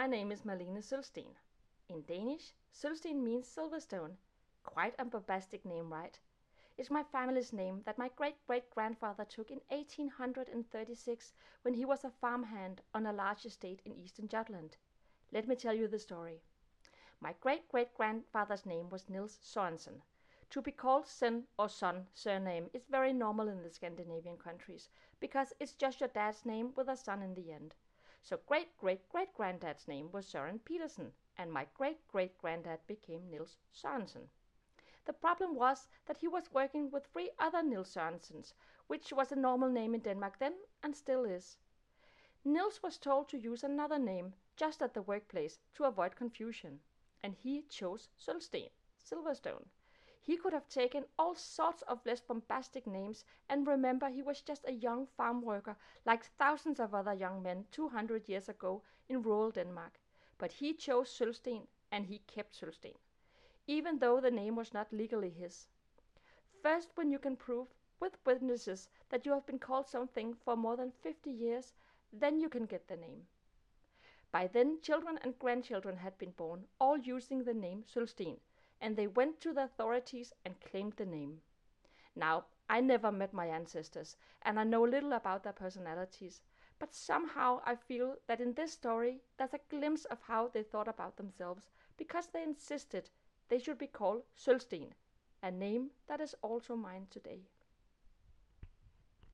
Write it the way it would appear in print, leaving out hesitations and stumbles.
My name is Malene Sølvsten. In Danish, Sølvsten means Silverstone. Quite a bombastic name, right? It's my family's name that my great-great-grandfather took in 1836 when he was a farmhand on a large estate in eastern Jutland. Let me tell you the story. My great-great-grandfather's name was Niels Sørensen. To be called Sen or Son surname is very normal in the Scandinavian countries, because it's just your dad's name with a son in the end. So great-great-great-granddad's name was Søren Petersen, and my great-great-granddad became Niels Sørensen. The problem was that he was working with 3 other Niels Sørensens, which was a normal name in Denmark then and still is. Niels was told to use another name just at the workplace to avoid confusion, and he chose Sølvsten, Silverstone. He could have taken all sorts of less bombastic names, and remember, he was just a young farm worker like thousands of other young men 200 years ago in rural Denmark. But he chose Sølvsten, and he kept Sølvsten, even though the name was not legally his. First, when you can prove with witnesses that you have been called something for more than 50 years, then you can get the name. By then, children and grandchildren had been born, all using the name Sølvsten, and they went to the authorities and claimed the name. Now, I never met my ancestors, and I know little about their personalities, but somehow I feel that in this story there's a glimpse of how they thought about themselves, because they insisted they should be called Sølvsten, a name that is also mine today.